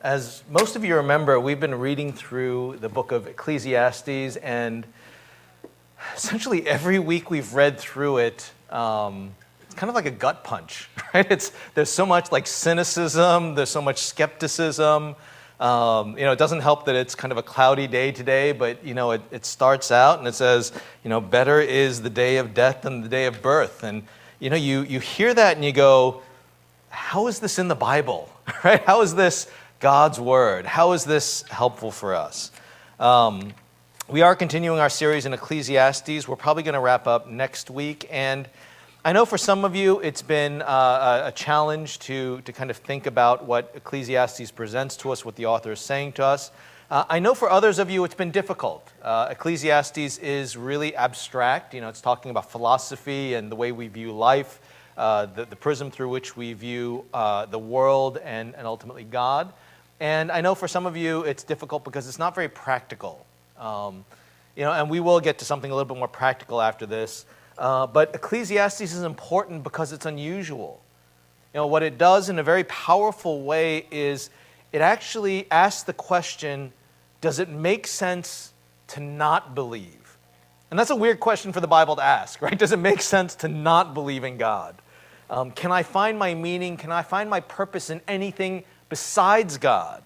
As most of you remember, we've been reading through the book of Ecclesiastes, and essentially every week we've read through it, it's kind of like a gut punch, right? There's so much like cynicism, there's so much skepticism. It doesn't help that it's kind of a cloudy day today, but it starts out and it says, better is the day of death than the day of birth. And you hear that and you go, how is this in the Bible, right? How is this God's Word? How is this helpful for us? We are continuing our series in Ecclesiastes. We're probably going to wrap up next week. And I know for some of you it's been a challenge to kind of think about what Ecclesiastes presents to us, what the author is saying to us. I know for others of you it's been difficult. Ecclesiastes is really abstract. It's talking about philosophy and the way we view life, the prism through which we view the world and ultimately God. And I know for some of you it's difficult because it's not very practical. And we will get to something a little bit more practical after this. But Ecclesiastes is important because it's unusual. What it does in a very powerful way is it actually asks the question, does it make sense to not believe? And that's a weird question for the Bible to ask, right? Does it make sense to not believe in God? Can I find my meaning? Can I find my purpose in anything besides God?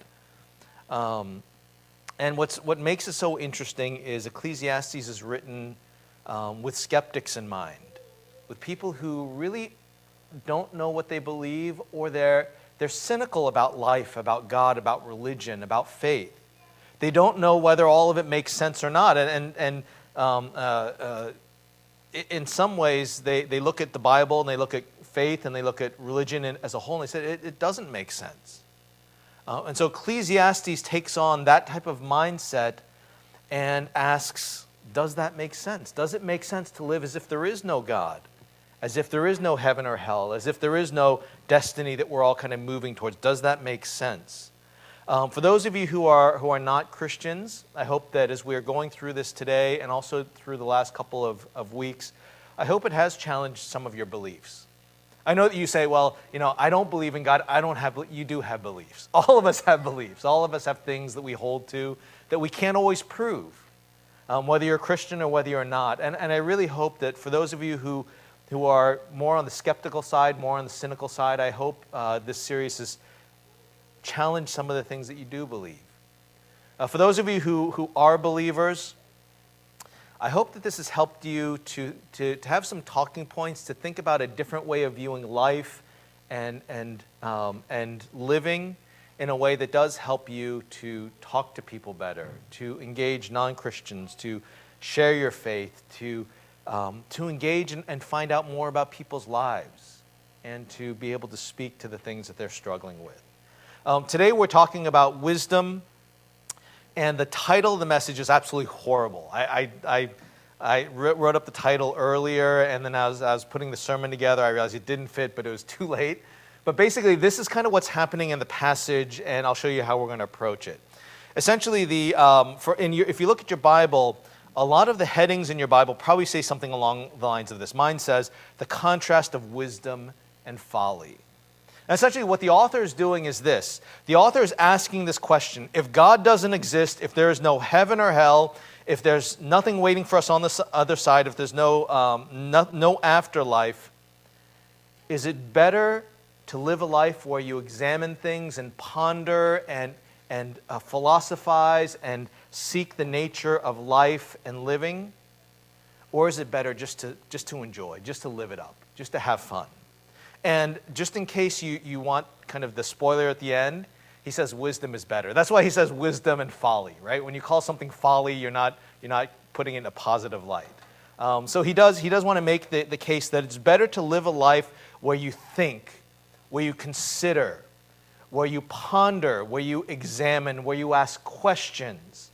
And what makes it so interesting is Ecclesiastes is written with skeptics in mind, with people who really don't know what they believe, or they're cynical about life, about God, about religion, about faith. They don't know whether all of it makes sense or not. And in some ways, they look at the Bible and they look at faith and they look at religion as a whole and they say it doesn't make sense. And so Ecclesiastes takes on that type of mindset and asks, does that make sense? Does it make sense to live as if there is no God, as if there is no heaven or hell, as if there is no destiny that we're all kind of moving towards? Does that make sense? For those of you who are not Christians, I hope that as we are going through this today and also through the last couple of weeks, I hope it has challenged some of your beliefs. I know that you say, well, I don't believe in God. You do have beliefs. All of us have beliefs. All of us have things that we hold to that we can't always prove, whether you're a Christian or whether you're not. And I really hope that for those of you who are more on the skeptical side, more on the cynical side, I hope this series has challenged some of the things that you do believe. For those of you who are believers, I hope that this has helped you to have some talking points, to think about a different way of viewing life and living in a way that does help you to talk to people better, to engage non-Christians, to share your faith, to engage and find out more about people's lives, and to be able to speak to the things that they're struggling with. Today we're talking about wisdom. And the title of the message is absolutely horrible. I wrote up the title earlier, and then as I was putting the sermon together, I realized it didn't fit, but it was too late. But basically, this is kind of what's happening in the passage, and I'll show you how we're going to approach it. Essentially, if you look at your Bible, a lot of the headings in your Bible probably say something along the lines of this. Mine says, the contrast of wisdom and folly. And essentially what the author is doing is this. The author is asking this question: if God doesn't exist, if there is no heaven or hell, if there's nothing waiting for us on the other side, if there's no afterlife, is it better to live a life where you examine things and ponder and philosophize and seek the nature of life and living? Or is it better just to enjoy, just to live it up, just to have fun? And just in case you want kind of the spoiler at the end, he says wisdom is better. That's why he says wisdom and folly, right? When you call something folly, you're not putting it in a positive light. So he does want to make the case that it's better to live a life where you think, where you consider, where you ponder, where you examine, where you ask questions.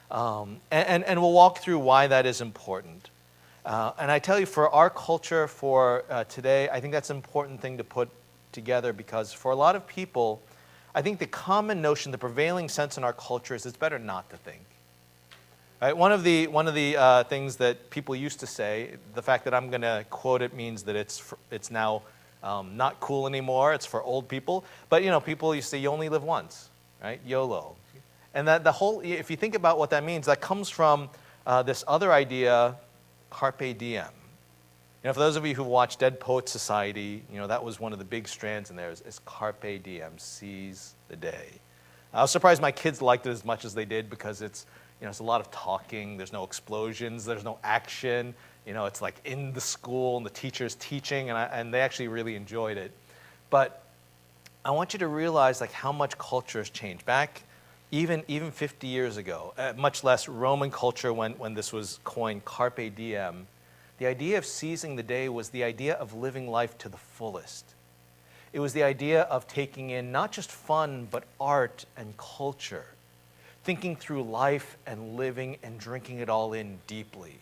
And we'll walk through why that is important. And I tell you, for our culture, for today, I think that's an important thing to put together, because for a lot of people, I think the common notion, the prevailing sense in our culture is it's better not to think. Right? One of the things that people used to say, the fact that I'm going to quote it means that it's now not cool anymore. It's for old people. But people used to say you only live once. right? YOLO. And that the whole, if you think about what that means, that comes from this other idea, carpe diem. You know, for those of you who watched Dead Poets Society, you know, that was one of the big strands in there is carpe diem, seize the day. I was surprised my kids liked it as much as they did because it's, you know, it's a lot of talking, there's no explosions, there's no action. You know, it's like in the school and the teacher's teaching, and they actually really enjoyed it. But I want you to realize like how much culture has changed. Back even 50 years ago, much less Roman culture when this was coined, carpe diem, the idea of seizing the day was the idea of living life to the fullest. It was the idea of taking in not just fun, but art and culture, thinking through life and living and drinking it all in deeply.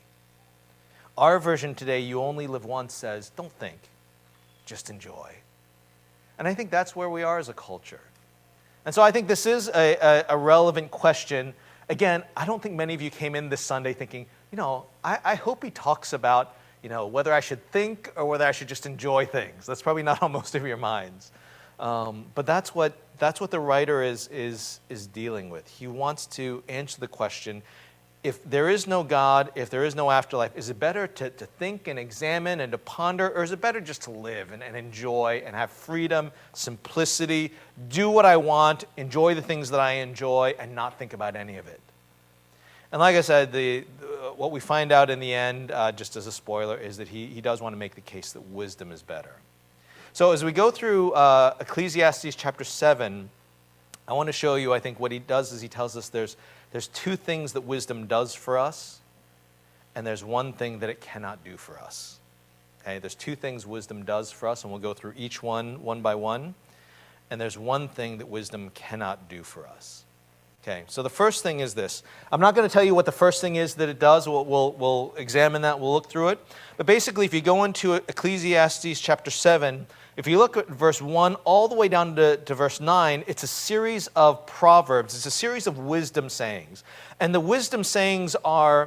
Our version today, you only live once, says, don't think, just enjoy. And I think that's where we are as a culture. And so I think this is a relevant question. Again, I don't think many of you came in this Sunday thinking, you know, I hope he talks about, you know, whether I should think or whether I should just enjoy things. That's probably not on most of your minds. But that's what the writer is dealing with. He wants to answer the question, if there is no God, if there is no afterlife, is it better to think and examine and to ponder, or is it better just to live and enjoy and have freedom, simplicity, do what I want, enjoy the things that I enjoy, and not think about any of it? And like I said, what we find out in the end, just as a spoiler, is that he does want to make the case that wisdom is better. So as we go through Ecclesiastes chapter 7, I want to show you, I think, what he does is he tells us there's two things that wisdom does for us, and there's one thing that it cannot do for us. Okay, there's two things wisdom does for us, and we'll go through each one by one. And there's one thing that wisdom cannot do for us. Okay, so the first thing is this. I'm not going to tell you what the first thing is that it does. We'll examine that. We'll look through it. But basically, if you go into Ecclesiastes chapter 7, if you look at verse 1 all the way down to verse 9, it's a series of proverbs. It's a series of wisdom sayings. And the wisdom sayings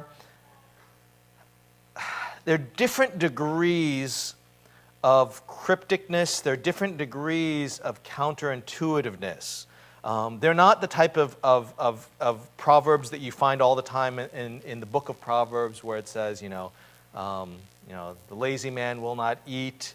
they're different degrees of crypticness. They're different degrees of counterintuitiveness. They're not the type of proverbs that you find all the time in the book of Proverbs where it says, the lazy man will not eat,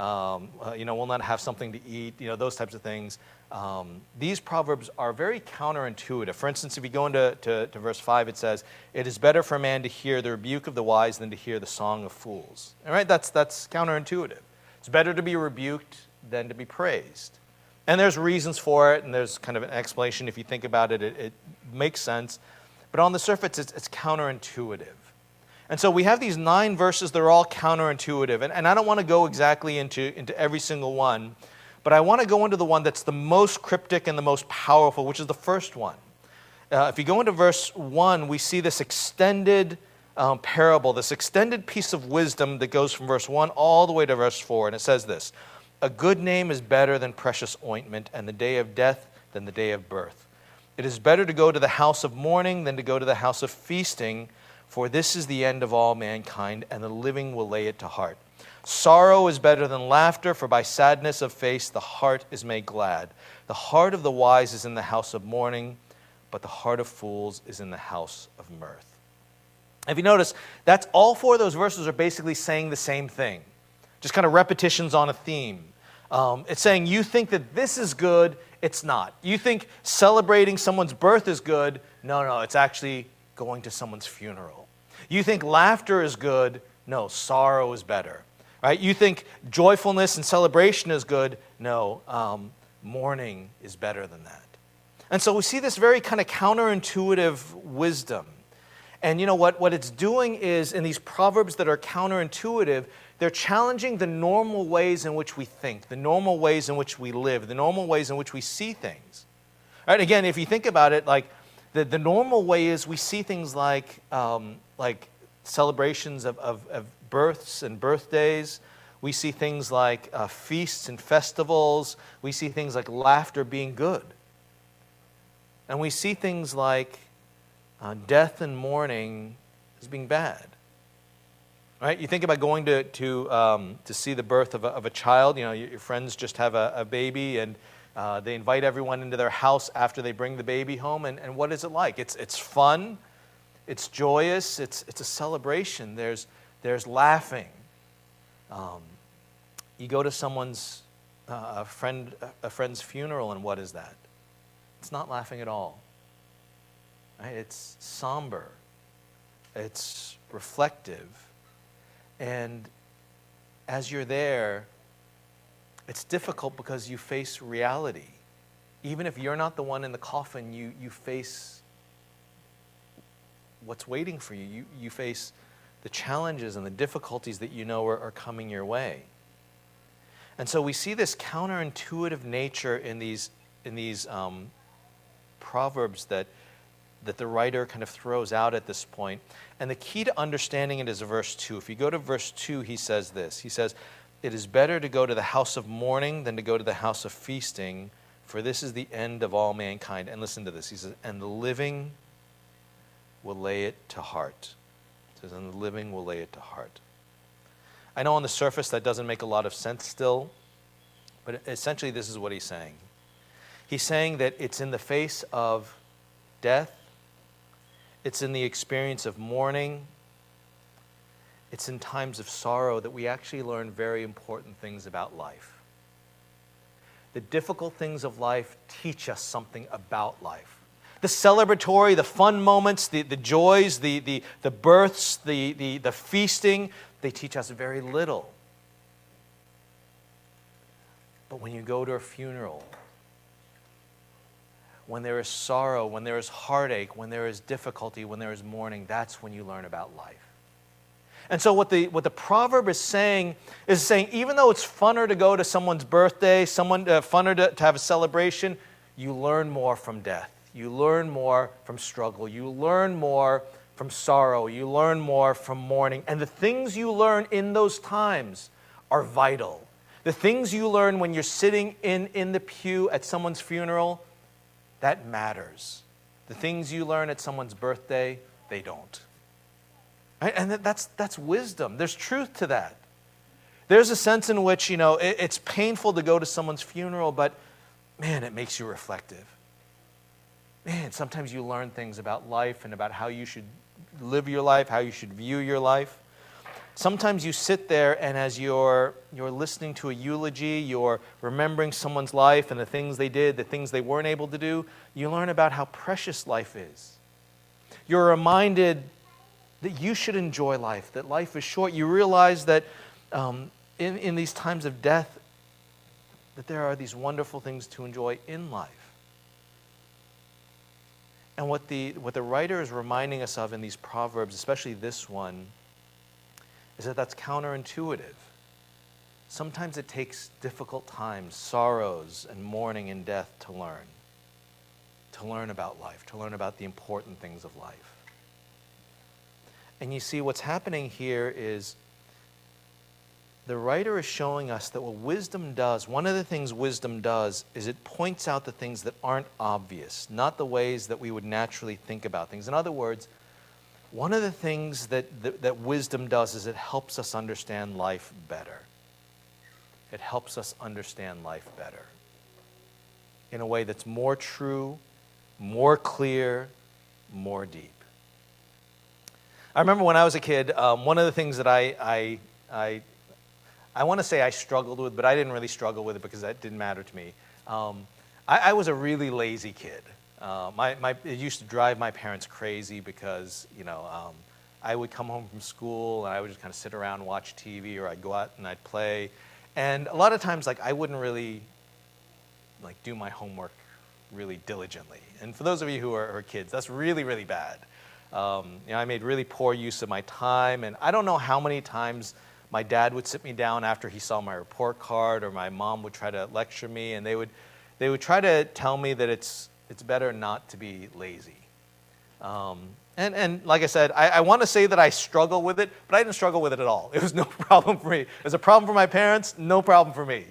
will not have something to eat, those types of things. These proverbs are very counterintuitive. For instance, if you go into verse 5, it says, "It is better for a man to hear the rebuke of the wise than to hear the song of fools." All right, that's counterintuitive. It's better to be rebuked than to be praised. And there's reasons for it, and there's kind of an explanation. If you think about it, it makes sense. But on the surface, it's counterintuitive. And so we have these 9 verses that are all counterintuitive. And I don't want to go exactly into every single one, but I want to go into the one that's the most cryptic and the most powerful, which is the first one. If you go into verse 1, we see this extended parable, this extended piece of wisdom that goes from verse 1 all the way to verse 4. And it says this: "A good name is better than precious ointment, and the day of death than the day of birth. It is better to go to the house of mourning than to go to the house of feasting, for this is the end of all mankind, and the living will lay it to heart. Sorrow is better than laughter, for by sadness of face the heart is made glad. The heart of the wise is in the house of mourning, but the heart of fools is in the house of mirth." If you notice, that's all 4 of those verses are basically saying the same thing. Just kind of repetitions on a theme. It's saying you think that this is good, it's not. You think celebrating someone's birth is good, no, it's actually going to someone's funeral. You think laughter is good, no, sorrow is better. Right? You think joyfulness and celebration is good, no, mourning is better than that. And so we see this very kind of counterintuitive wisdom. And you know what it's doing is, in these proverbs that are counterintuitive, they're challenging the normal ways in which we think, the normal ways in which we live, the normal ways in which we see things. Right? Again, if you think about it, like the normal way is we see things like celebrations of births and birthdays. We see things like feasts and festivals. We see things like laughter being good. And we see things like death and mourning as being bad. Right? You think about going to see the birth of a child. Your friends just have a baby, and They invite everyone into their house after they bring the baby home, and what is it like? It's fun, it's joyous, it's a celebration. There's laughing. You go to someone's a friend's funeral, and what is that? It's not laughing at all. Right? It's somber. It's reflective. And as you're there, it's difficult because you face reality. Even if you're not the one in the coffin, you face what's waiting for you. You face the challenges and the difficulties that you know are coming your way. And so we see this counterintuitive nature in these proverbs that the writer kind of throws out at this point. And the key to understanding it is verse 2. If you go to verse 2, he says this. He says, "It is better to go to the house of mourning than to go to the house of feasting, for this is the end of all mankind." And listen to this. He says, "And the living will lay it to heart." He says, "And the living will lay it to heart." I know on the surface that doesn't make a lot of sense still, but essentially this is what he's saying. He's saying that it's in the face of death, it's in the experience of mourning, it's in times of sorrow that we actually learn very important things about life. The difficult things of life teach us something about life. The celebratory, the fun moments, the joys, the births, the feasting, they teach us very little. But when you go to a funeral, when there is sorrow, when there is heartache, when there is difficulty, when there is mourning, that's when you learn about life. And so what the proverb is saying even though it's funner to go to someone's birthday, funner to have a celebration, you learn more from death. You learn more from struggle. You learn more from sorrow. You learn more from mourning. And the things you learn in those times are vital. The things you learn when you're sitting in the pew at someone's funeral, that matters. The things you learn at someone's birthday, they don't. Right? And that's wisdom. There's truth to that. There's a sense in which, it's painful to go to someone's funeral, but man, it makes you reflective. Man, sometimes you learn things about life and about how you should live your life, how you should view your life. Sometimes you sit there and as you're listening to a eulogy, you're remembering someone's life and the things they did, the things they weren't able to do, you learn about how precious life is. You're reminded that you should enjoy life, that life is short. You realize that in these times of death, that there are these wonderful things to enjoy in life. And what the writer is reminding us of in these proverbs, especially this one, is that that's counterintuitive. Sometimes it takes difficult times, sorrows and mourning and death to learn about life, to learn about the important things of life. And you see, what's happening here is the writer is showing us that what wisdom does, one of the things wisdom does, is it points out the things that aren't obvious, not the ways that we would naturally think about things. In other words, one of the things that wisdom does is it helps us understand life better. It helps us understand life better in a way that's more true, more clear, more deep. I remember when I was a kid, one of the things that I want to say I struggled with, but I didn't really struggle with it because that didn't matter to me. I was a really lazy kid. It used to drive my parents crazy because, I would come home from school and I would just kind of sit around and watch TV, or I'd go out and I'd play. And a lot of times, I wouldn't really, do my homework really diligently. And for those of you who are kids, that's really, really bad. I made really poor use of my time, and I don't know how many times my dad would sit me down after he saw my report card, or my mom would try to lecture me, and they would try to tell me that it's better not to be lazy. And like I said, I want to say that I struggle with it, but I didn't struggle with it at all. It was no problem for me. It was a problem for my parents, no problem for me.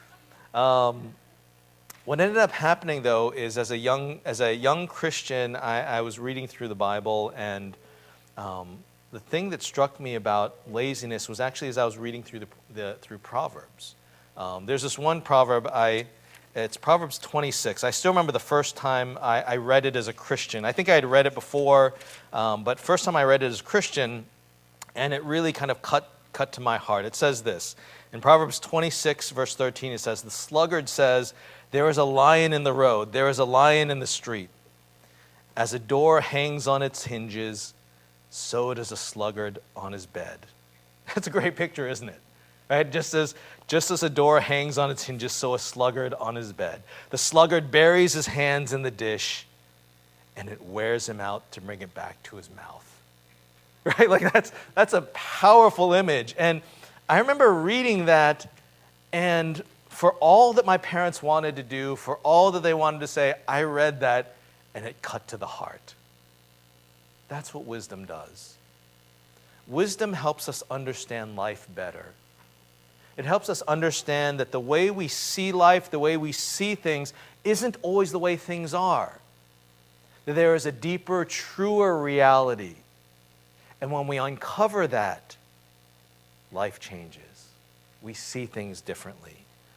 What ended up happening, though, is as a young Christian, I was reading through the Bible, and the thing that struck me about laziness was actually as I was reading through Proverbs. There's this one proverb, I It's Proverbs 26. I still remember the first time I read it as a Christian. I think I had read it before, but first time I read it as a Christian, and it really kind of cut to my heart. It says this. In Proverbs 26, verse 13, it says, "The sluggard says, 'There is a lion in the road, there is a lion in the street. As a door hangs on its hinges, so does a sluggard on his bed.'" That's a great picture, isn't it? Right? Just as a door hangs on its hinges, so a sluggard on his bed. The sluggard buries his hands in the dish, and it wears him out to bring it back to his mouth. Right? Like that's a powerful image. And I remember reading that, and for all that my parents wanted to do, for all that they wanted to say, I read that, and it cut to the heart. That's what wisdom does. Wisdom helps us understand life better. It helps us understand that the way we see life, the way we see things, isn't always the way things are. That there is a deeper, truer reality. And when we uncover that, life changes. We see things differently.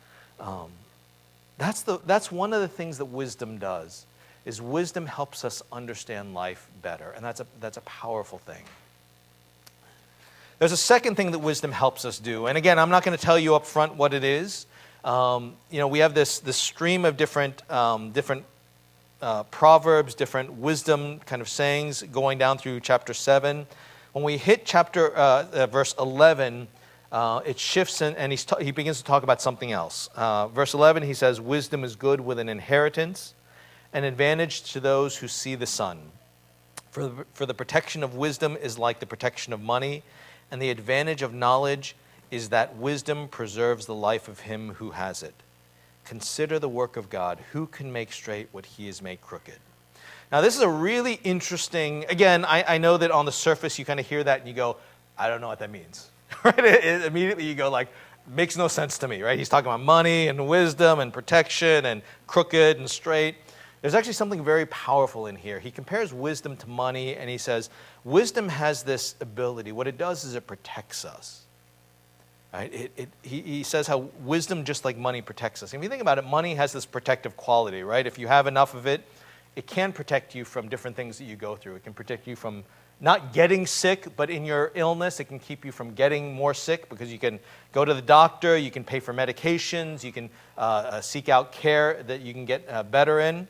That's one of the things that wisdom does, is wisdom helps us understand life better. And that's a powerful thing. There's a second thing that wisdom helps us do. And again, I'm not going to tell you up front what it is. We have this stream of different proverbs, different wisdom kind of sayings going down through chapter 7. When we hit verse 11, it shifts and he begins to talk about something else. Verse 11, he says, "Wisdom is good with an inheritance, an advantage to those who see the sun. For the protection of wisdom is like the protection of money, and the advantage of knowledge is that wisdom preserves the life of him who has it. Consider the work of God. Who can make straight what he has made crooked?" Now, this is a really interesting, again, I know that on the surface you kind of hear that and you go, I don't know what that means. Right? Immediately you go like, makes no sense to me, right? He's talking about money and wisdom and protection and crooked and straight. There's actually something very powerful in here. He compares wisdom to money, and he says, wisdom has this ability. What it does is it protects us. Right? He says how wisdom, just like money, protects us. And if you think about it, money has this protective quality, right? If you have enough of it, it can protect you from different things that you go through. It can protect you from not getting sick, but in your illness, it can keep you from getting more sick because you can go to the doctor, you can pay for medications, you can seek out care that you can get better in.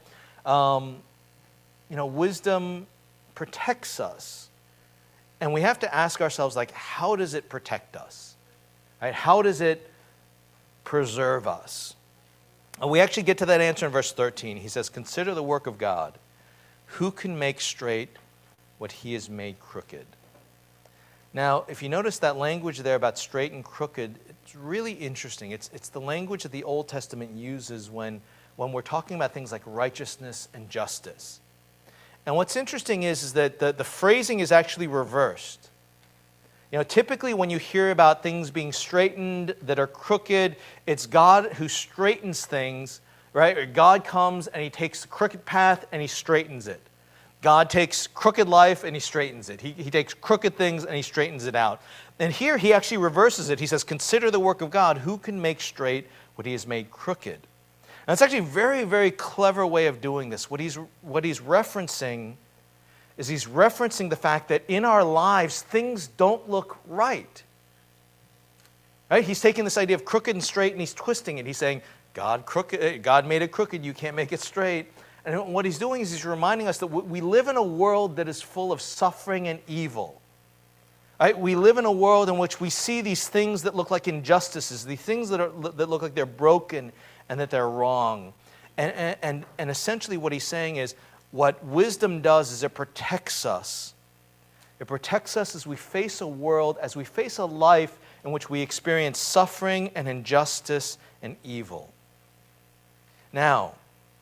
Wisdom protects us. And we have to ask ourselves, like, how does it protect us? Right? How does it preserve us? And we actually get to that answer in verse 13. He says, "Consider the work of God. Who can make straight what he has made crooked?" Now, if you notice that language there about straight and crooked, it's really interesting. It's the language that the Old Testament uses when we're talking about things like righteousness and justice. And what's interesting is that the phrasing is actually reversed. Typically when you hear about things being straightened that are crooked, it's God who straightens things, right? Or God comes and he takes the crooked path and he straightens it. God takes crooked life and he straightens it. He takes crooked things and he straightens it out. And here he actually reverses it. He says, "Consider the work of God. Who can make straight what he has made crooked?" And it's actually a very, very clever way of doing this. What he's referencing is he's referencing the fact that in our lives, things don't look right. Right? He's taking this idea of crooked and straight and he's twisting it. He's saying, God made it crooked, you can't make it straight. And what he's doing is he's reminding us that we live in a world that is full of suffering and evil. Right? We live in a world in which we see these things that look like injustices, these things that look like they're broken and that they're wrong. And essentially what he's saying is, what wisdom does is it protects us. It protects us as we face a world, as we face a life in which we experience suffering and injustice and evil. Now,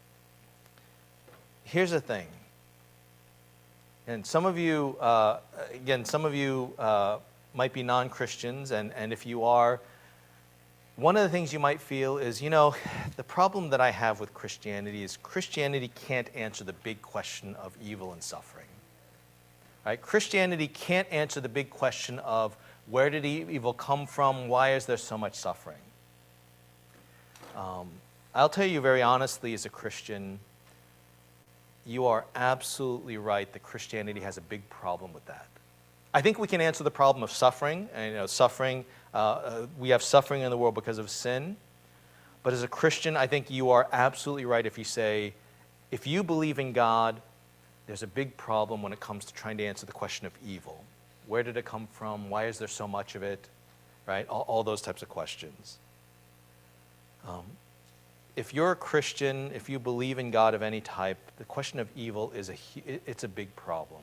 here's the thing. And some of you, might be non-Christians, and if you are, one of the things you might feel is, the problem that I have with Christianity is Christianity can't answer the big question of evil and suffering. Right? Christianity can't answer the big question of where did evil come from? Why is there so much suffering? I'll tell you very honestly, as a Christian, you are absolutely right that Christianity has a big problem with that. I think we can answer the problem of suffering, and suffering. We have suffering in the world because of sin. But as a Christian, I think you are absolutely right if you say, if you believe in God, there's a big problem when it comes to trying to answer the question of evil. Where did it come from? Why is there so much of it? Right? All those types of questions. If you're a Christian, if you believe in God of any type, the question of evil it's a big problem.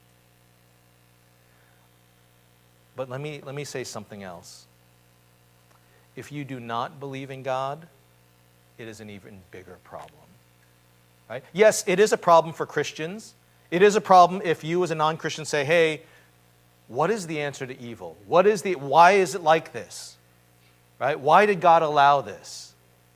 But let me say something else. If you do not believe in God, it is an even bigger problem. Right? Yes, it is a problem for Christians. It is a problem if you as a non-Christian say, hey, what is the answer to evil? Why is it like this? Right? Why did God allow this?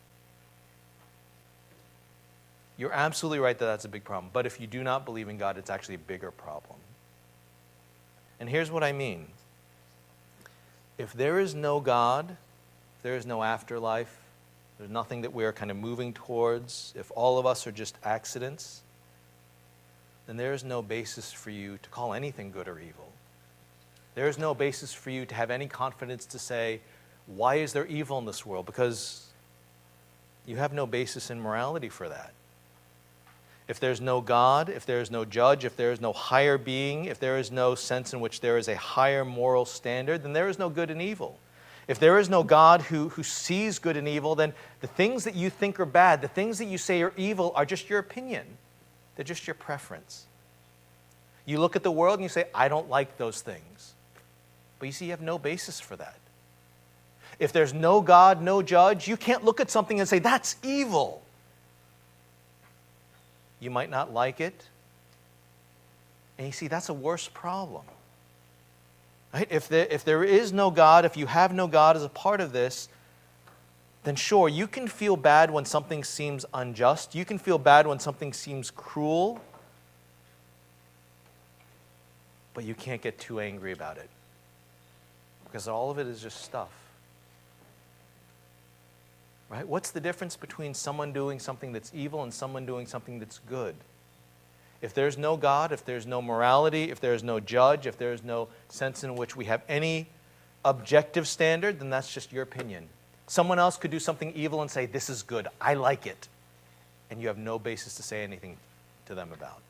You're absolutely right that that's a big problem. But if you do not believe in God, it's actually a bigger problem. And here's what I mean. If there is no God, there is no afterlife, there's nothing that we are kind of moving towards, if all of us are just accidents, then there is no basis for you to call anything good or evil. There is no basis for you to have any confidence to say, why is there evil in this world? Because you have no basis in morality for that. If there's no God, if there is no judge, if there is no higher being, if there is no sense in which there is a higher moral standard, then there is no good and evil. If there is no God who sees good and evil, then the things that you think are bad, the things that you say are evil, are just your opinion. They're just your preference. You look at the world and you say, I don't like those things. But you see, you have no basis for that. If there's no God, no judge, you can't look at something and say, that's evil. You might not like it. And you see, that's a worse problem. Right? If there is no God, if you have no God as a part of this, then sure, you can feel bad when something seems unjust. You can feel bad when something seems cruel. But you can't get too angry about it. Because all of it is just stuff. Right? What's the difference between someone doing something that's evil and someone doing something that's good? If there's no God, if there's no morality, if there's no judge, if there's no sense in which we have any objective standard, then that's just your opinion. Someone else could do something evil and say, this is good, I like it. And you have no basis to say anything to them about.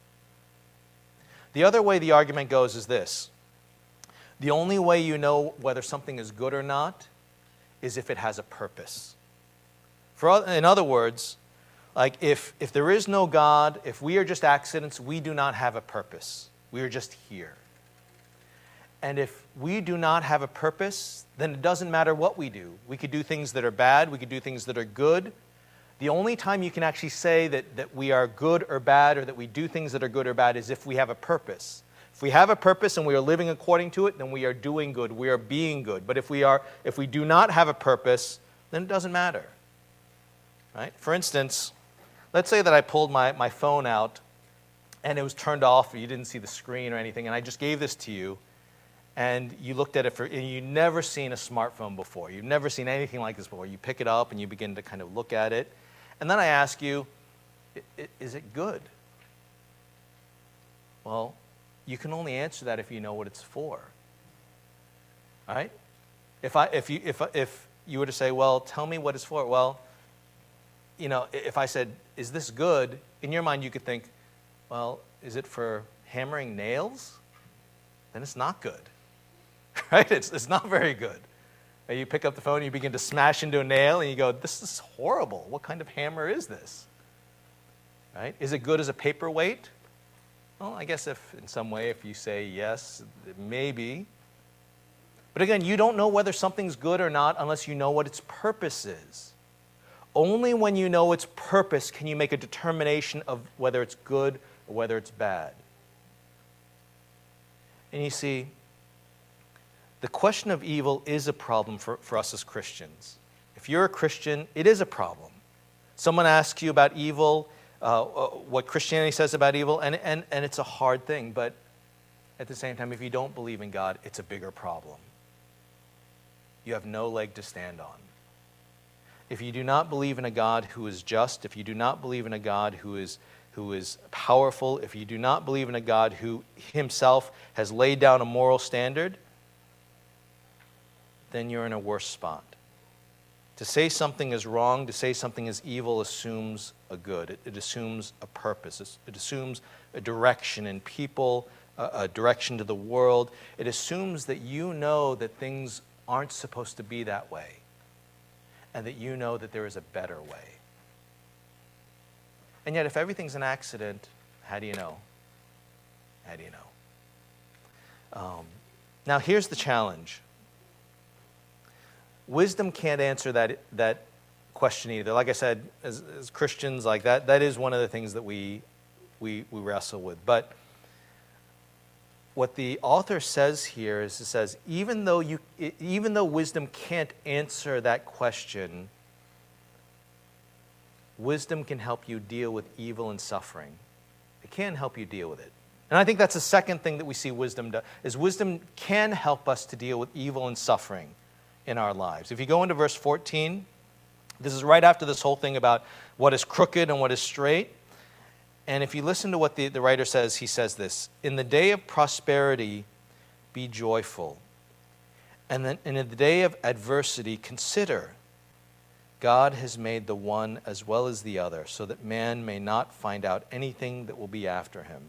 The other way the argument goes is this. The only way you know whether something is good or not is if it has a purpose. In other words, like if there is no God, if we are just accidents, we do not have a purpose. We are just here. And if we do not have a purpose, then it doesn't matter what we do. We could do things that are bad. We could do things that are good. The only time you can actually say that we are good or bad, or that we do things that are good or bad, is if we have a purpose. If we have a purpose and we are living according to it, then we are doing good. We are being good. But if we do not have a purpose, then it doesn't matter. Right? For instance, let's say that I pulled my phone out and it was turned off, or you didn't see the screen or anything, and I just gave this to you, and you looked at it and you've never seen a smartphone before. You've never seen anything like this before. You pick it up and you begin to kind of look at it. And then I ask you, is it good? Well, you can only answer that if you know what it's for. All right? If you were to say, well, tell me what it's for. Well, if I said, is this good? In your mind, you could think, well, is it for hammering nails? Then it's not good. Right? It's not very good. You pick up the phone, you begin to smash into a nail, and you go, this is horrible. What kind of hammer is this? Right? Is it good as a paperweight? Well, I guess if you say yes, maybe. But again, you don't know whether something's good or not unless you know what its purpose is. Only when you know its purpose can you make a determination of whether it's good or whether it's bad. And you see, the question of evil is a problem for us as Christians. If you're a Christian, it is a problem. Someone asks you about evil, what Christianity says about evil, and it's a hard thing, but at the same time, if you don't believe in God, it's a bigger problem. You have no leg to stand on. if you do not believe in a God who is just, if you do not believe in a God who is powerful, if you do not believe in a God who himself has laid down a moral standard, then you're in a worse spot. To say something is wrong, to say something is evil, assumes a good. It assumes a purpose. It assumes a direction in people, a direction to the world. It assumes that you know that things aren't supposed to be that way, and that you know that there is a better way. And yet, if everything's an accident, how do you know? How do you know? Now, here's the challenge. Wisdom can't answer that question either. Like I said, as Christians, like that is one of the things that we wrestle with. But what the author says here is, it says, even though wisdom can't answer that question, wisdom can help you deal with evil and suffering. It can help you deal with it. And I think that's the second thing that we see wisdom do, is wisdom can help us to deal with evil and suffering in our lives. If you go into verse 14, this is right after this whole thing about what is crooked and what is straight. And if you listen to what the writer says, he says this: in the day of prosperity, be joyful. And then in the day of adversity, consider God has made the one as well as the other, so that man may not find out anything that will be after him.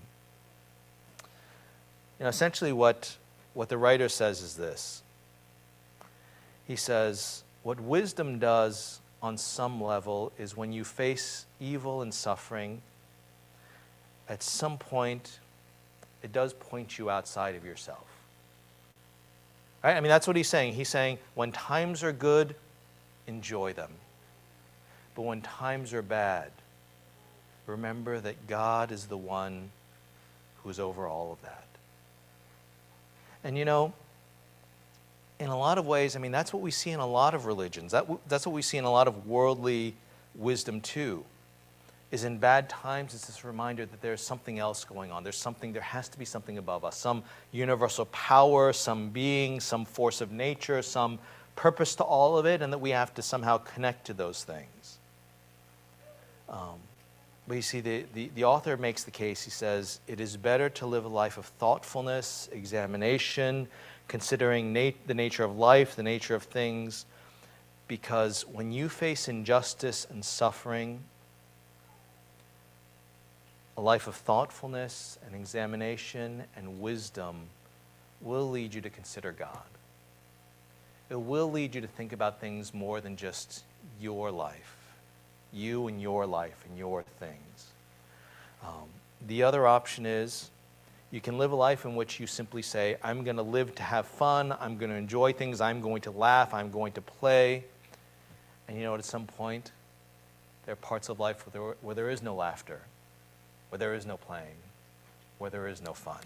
Essentially what the writer says is this. He says, what wisdom does on some level is when you face evil and suffering, at some point, it does point you outside of yourself. Right? I mean, that's what he's saying. He's saying, when times are good, enjoy them. But when times are bad, remember that God is the one who is over all of that. And in a lot of ways, I mean, that's what we see in a lot of religions. That's what we see in a lot of worldly wisdom too, is in bad times, it's this reminder that there's something else going on. There has to be something above us, some universal power, some being, some force of nature, some purpose to all of it, and that we have to somehow connect to those things. But you see, the author makes the case. He says, it is better to live a life of thoughtfulness, examination, considering the nature of life, the nature of things, because when you face injustice and suffering, a life of thoughtfulness and examination and wisdom will lead you to consider God. It will lead you to think about things more than just your life, you and your life and your things. The other option is you can live a life in which you simply say, I'm going to live to have fun, I'm going to enjoy things, I'm going to laugh, I'm going to play. And at some point, there are parts of life where there is no laughter, where there is no playing, where there is no fun.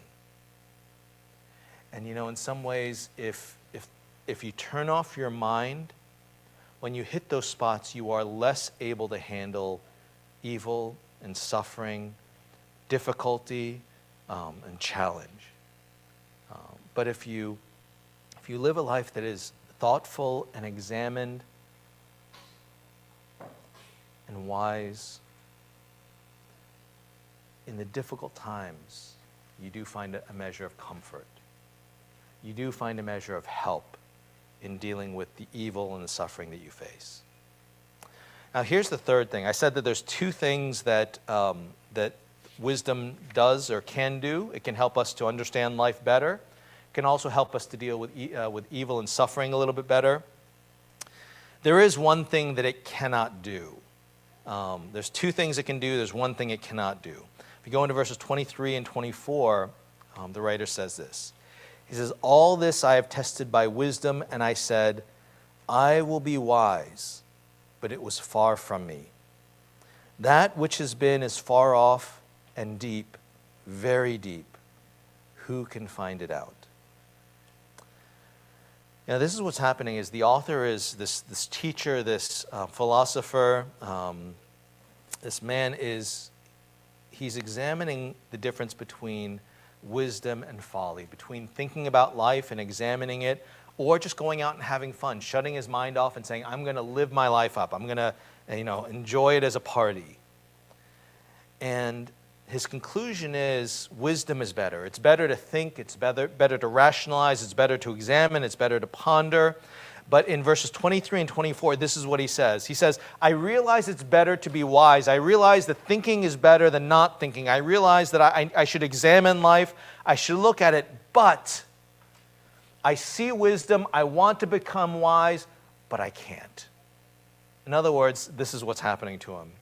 And in some ways, if you turn off your mind, when you hit those spots, you are less able to handle evil and suffering, difficulty, and challenge. But if you live a life that is thoughtful and examined and wise, in the difficult times, you do find a measure of comfort. You do find a measure of help in dealing with the evil and the suffering that you face. Now, here's the third thing. I said that there's two things that wisdom does or can do. It can help us to understand life better. It can also help us to deal with evil and suffering a little bit better. There is one thing that it cannot do. There's two things it can do. There's one thing it cannot do. If you go into verses 23 and 24, the writer says this. He says, all this I have tested by wisdom, and I said, I will be wise, but it was far from me. That which has been is far off and deep, very deep. Who can find it out? Now, this is what's happening is the author is this teacher, this philosopher, this man he's examining the difference between wisdom and folly, between thinking about life and examining it, or just going out and having fun, shutting his mind off and saying, I'm going to live my life up. I'm going to, enjoy it as a party. And his conclusion is wisdom is better. It's better to think, it's better to rationalize, it's better to examine, it's better to ponder. But in verses 23 and 24, this is what he says. He says, I realize it's better to be wise. I realize that thinking is better than not thinking. I realize that I should examine life. I should look at it. But I see wisdom. I want to become wise, but I can't. In other words, this is what's happening to him.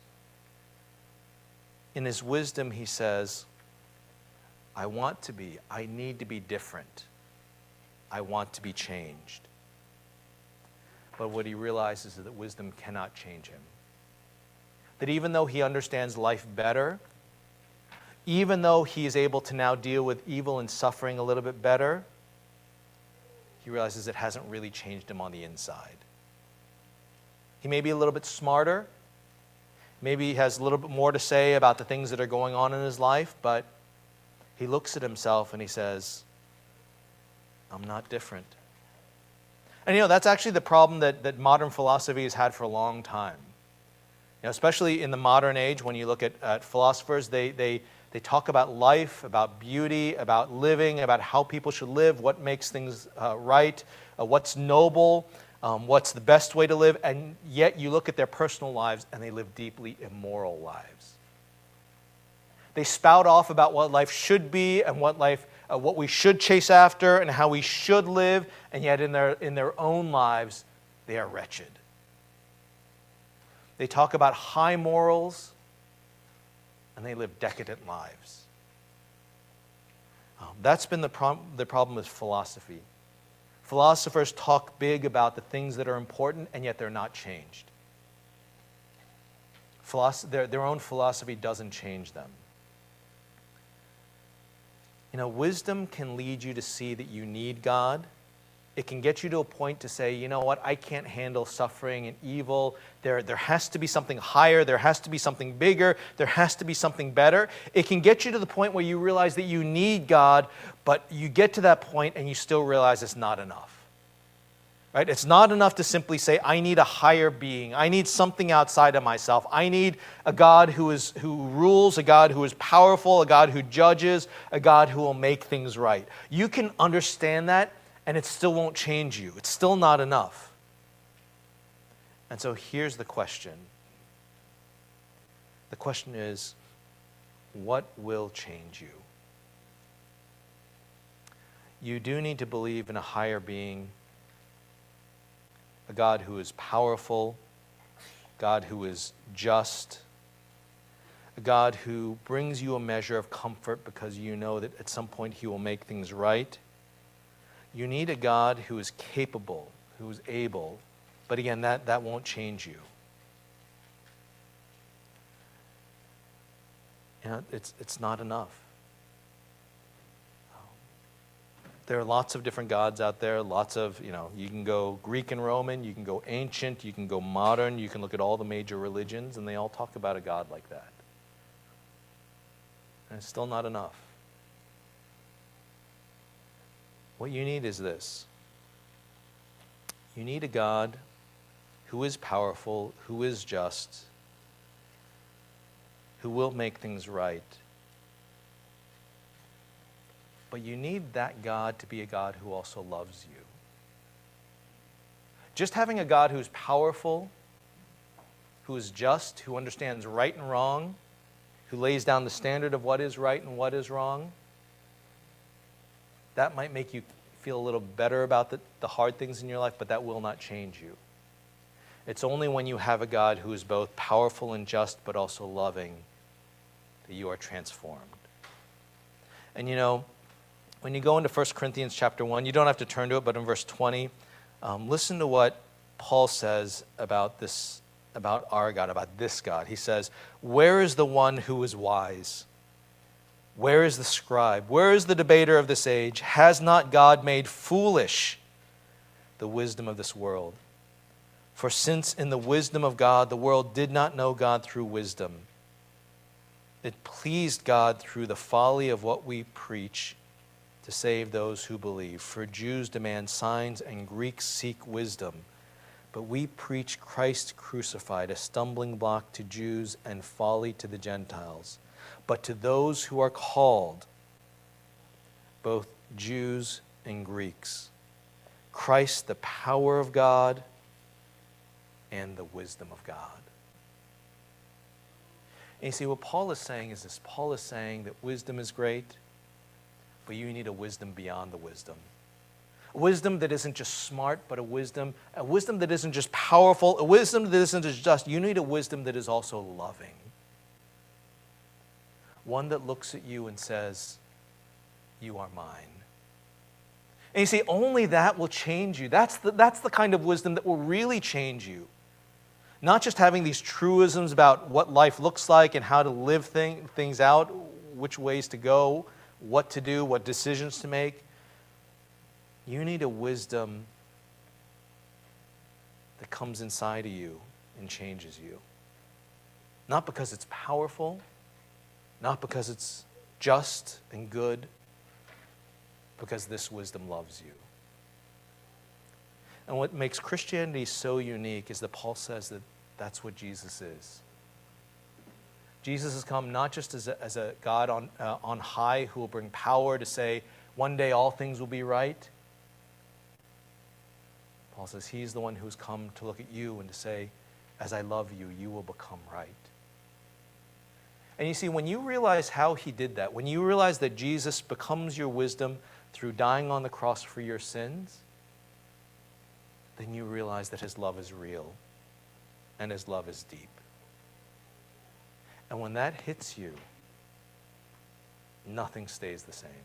In his wisdom, he says, I need to be different. I want to be changed. But what he realizes is that wisdom cannot change him. That even though he understands life better, even though he is able to now deal with evil and suffering a little bit better, he realizes it hasn't really changed him on the inside. He may be a little bit smarter, maybe he has a little bit more to say about the things that are going on in his life, but he looks at himself and he says, I'm not different. And that's actually the problem that modern philosophy has had for a long time. Especially in the modern age, when you look at philosophers, they talk about life, about beauty, about living, about how people should live, what makes things right, what's noble, what's the best way to live, and yet you look at their personal lives and they live deeply immoral lives. They spout off about what life should be and what we should chase after and how we should live, and yet in their own lives, they are wretched. They talk about high morals, and they live decadent lives. That's been the problem with philosophy. Philosophers talk big about the things that are important, and yet they're not changed. Their own philosophy doesn't change them. Wisdom can lead you to see that you need God. It can get you to a point to say, you know what, I can't handle suffering and evil. There has to be something higher. There has to be something bigger. There has to be something better. It can get you to the point where you realize that you need God, but you get to that point and you still realize it's not enough. Right? It's not enough to simply say, I need a higher being. I need something outside of myself. I need a God who rules, a God who is powerful, a God who judges, a God who will make things right. You can understand that, and it still won't change you. It's still not enough. And so here's the question. The question is, what will change you? You do need to believe in a higher being, a God who is powerful, God who is just, a God who brings you a measure of comfort because you know that at some point He will make things right. You need a God who is capable, who is able, but again, that won't change you. It's not enough. There are lots of different gods out there, lots of, you can go Greek and Roman, you can go ancient, you can go modern, you can look at all the major religions, and they all talk about a God like that. And it's still not enough. What you need is this. You need a God who is powerful, who is just, who will make things right. But you need that God to be a God who also loves you. Just having a God who's powerful, who is just, who understands right and wrong, who lays down the standard of what is right and what is wrong, that might make you feel a little better about the hard things in your life, but that will not change you. It's only when you have a God who is both powerful and just, but also loving, that you are transformed. And when you go into 1 Corinthians chapter 1, you don't have to turn to it, but in verse 20, listen to what Paul says about this, about our God, about this God. He says, where is the one who is wise? Where is the scribe? Where is the debater of this age? Has not God made foolish the wisdom of this world? For since in the wisdom of God, the world did not know God through wisdom, it pleased God through the folly of what we preach to save those who believe. For Jews demand signs and Greeks seek wisdom. But we preach Christ crucified, a stumbling block to Jews and folly to the Gentiles. But to those who are called, both Jews and Greeks, Christ, the power of God and the wisdom of God. And you see, what Paul is saying is this. Paul is saying that wisdom is great, but you need a wisdom beyond the wisdom. A wisdom that isn't just smart, but a wisdom that isn't just powerful, a wisdom that isn't just, you need a wisdom that is also loving. One that looks at you and says, you are mine. And you see, only that will change you. That's the kind of wisdom that will really change you. Not just having these truisms about what life looks like and how to live things out, which ways to go, what to do, what decisions to make. You need a wisdom that comes inside of you and changes you. Not because it's powerful, not because it's just and good, because this wisdom loves you. And what makes Christianity so unique is that Paul says that that's what Jesus is. Jesus has come not just as a God on high who will bring power to say, one day all things will be right. Paul says he's the one who's come to look at you and to say, as I love you, you will become right. And you see, when you realize how he did that, when you realize that Jesus becomes your wisdom through dying on the cross for your sins, then you realize that his love is real and his love is deep. And when that hits you, nothing stays the same.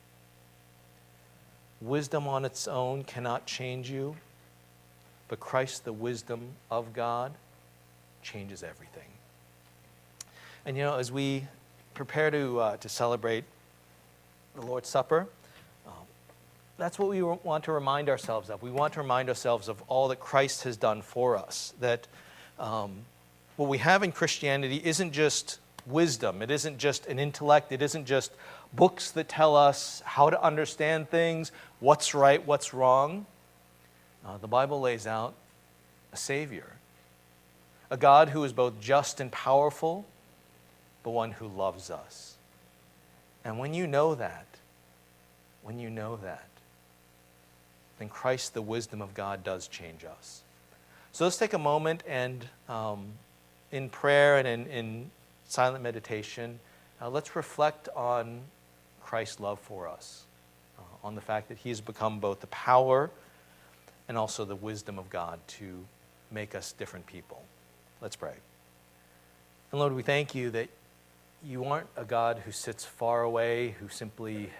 Wisdom on its own cannot change you, but Christ, the wisdom of God, changes everything. And you know, as we prepare to celebrate the Lord's Supper, that's what we want to remind ourselves of. We want to remind ourselves of all that Christ has done for us. That what we have in Christianity isn't just wisdom. It isn't just an intellect. It isn't just books that tell us how to understand things, what's right, what's wrong. The Bible lays out a Savior, a God who is both just and powerful, but one who loves us. And when you know that, then Christ, the wisdom of God, does change us. So let's take a moment and in prayer and in silent meditation, let's reflect on Christ's love for us, on the fact that he has become both the power and also the wisdom of God to make us different people. Let's pray. And Lord, we thank you that you aren't a God who sits far away, who simply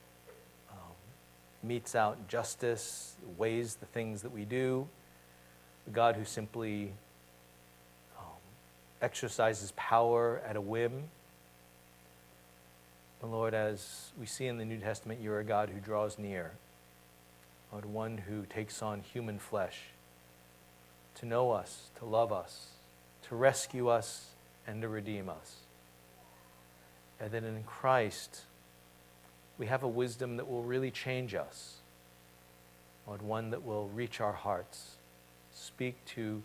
metes out justice, weighs the things that we do, a God who simply exercises power at a whim. But Lord, as we see in the New Testament, you're a God who draws near, Lord, one who takes on human flesh to know us, to love us, to rescue us, and to redeem us. And that in Christ, we have a wisdom that will really change us. Lord, one that will reach our hearts, speak to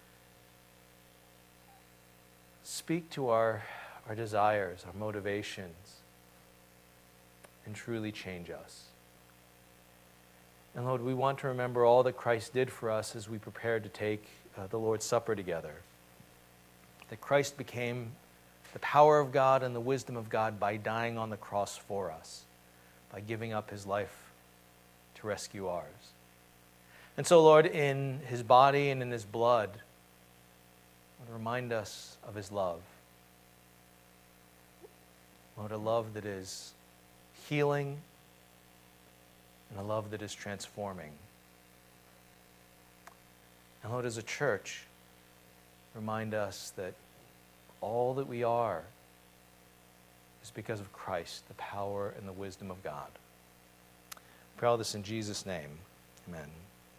our desires, our motivations, and truly change us. And Lord, we want to remember all that Christ did for us as we prepare to take the Lord's Supper together. That Christ became the power of God and the wisdom of God by dying on the cross for us, by giving up his life to rescue ours. And so, Lord, in his body and in his blood, Lord, remind us of his love. Lord, a love that is healing and a love that is transforming. And Lord, as a church, remind us that all that we are is because of Christ, the power and the wisdom of God. We pray all this in Jesus' name. Amen.